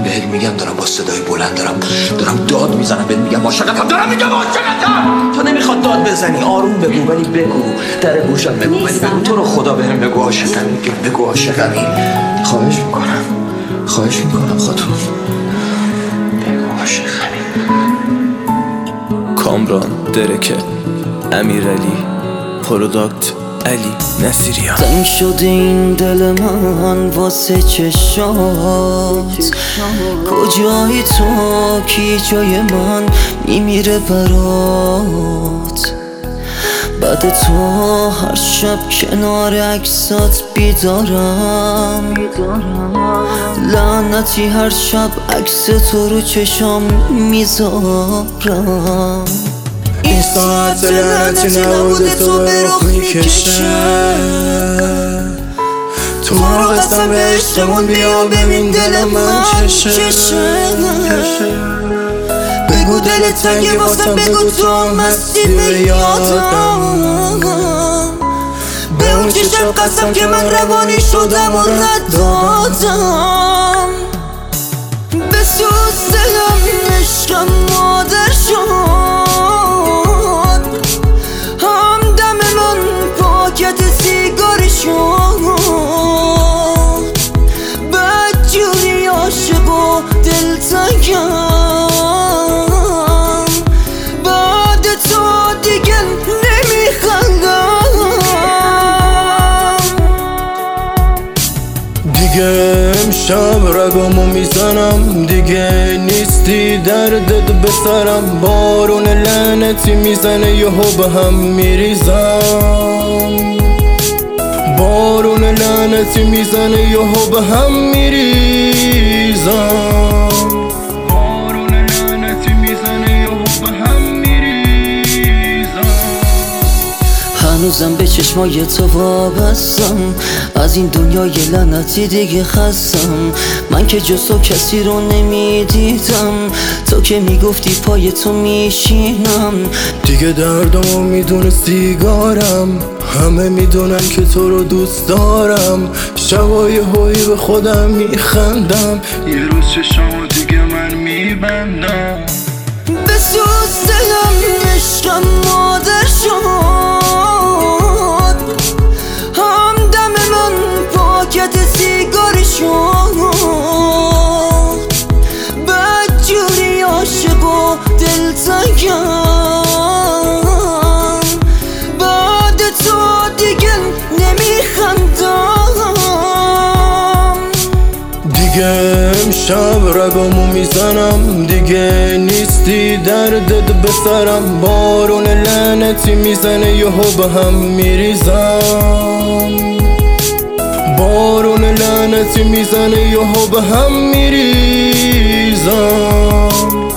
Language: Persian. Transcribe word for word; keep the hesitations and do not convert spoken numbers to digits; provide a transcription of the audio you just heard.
دارم بهت میگم، دارم با صدای بلند دارم دارم داد میزنم بهت میگم عاشقتم، دارم میگم عاشقتم. تو نمیخواد داد بزنی، آروم بگو، ولی بگو در گوشم بگو، ولی بگو تو رو خدا بهم بگو عاشقمی، بگو عاشقمی. خواهش میکنم خواهش میکنم خاطر، بگو عاشقمی. کامران درکه، امیرعلی، پروداکت علی نصیریان. تنگ شده این دل من واسه چشات، کجایی تو کی جای من میمیره برات. بعد تو هر شب کنار عکسات بیدارم، لعنتی هر شب عکس تو رو چشام میذارم. این ساعت لعنتی نبوده تو به رخ میکشه، تو رو قسم به عشقمون بیا ببین دل من چشه. بگو دل تنگه واسم، بگو تو مستی به یادم، به اون که شب قسم که من روانی شدم و ندادم. بسوز دلم عشقم مادر شد، همدم من پاکت سیگاری شد. بدجوری عاشق و دلتنگم، بعد تو دیگه نمیخندم. دیگه امشب رگامو میزنم، دیگه نیستی دردت به سرم. بارون لعنتی میزنه یهو به هم میریزم، بارون لعنتی میزنه یهو به هم میریزم، بارون لعنتی میزنه یهو به هم میریزم. هنوزم به چشمای تو وابستم، از این دنیای لعنتی دیگه خستم. من که جز تو کسی رو نمیدیدم، تو که میگفتی پای تو میشینم. دیگه دردمو میدونه سیگارم، همه میدونن که تو رو دوست دارم. شبای هوی به خودم میخندم، یه روز چشامو دیگه من میبندم. بسوز دلم عشقم مادر شد، همدم من پاکت سیگاری شد. بدجوری عاشق و دلتنگم، بعد تو دیگه نمیخندم. دیگه امشب رگامو میزنم، دیگه نیستی دردت به سرم. بارون لعنتی میزنه یهو به هم میریزم، بارون لعنتی میزنه یهو به هم میریزم.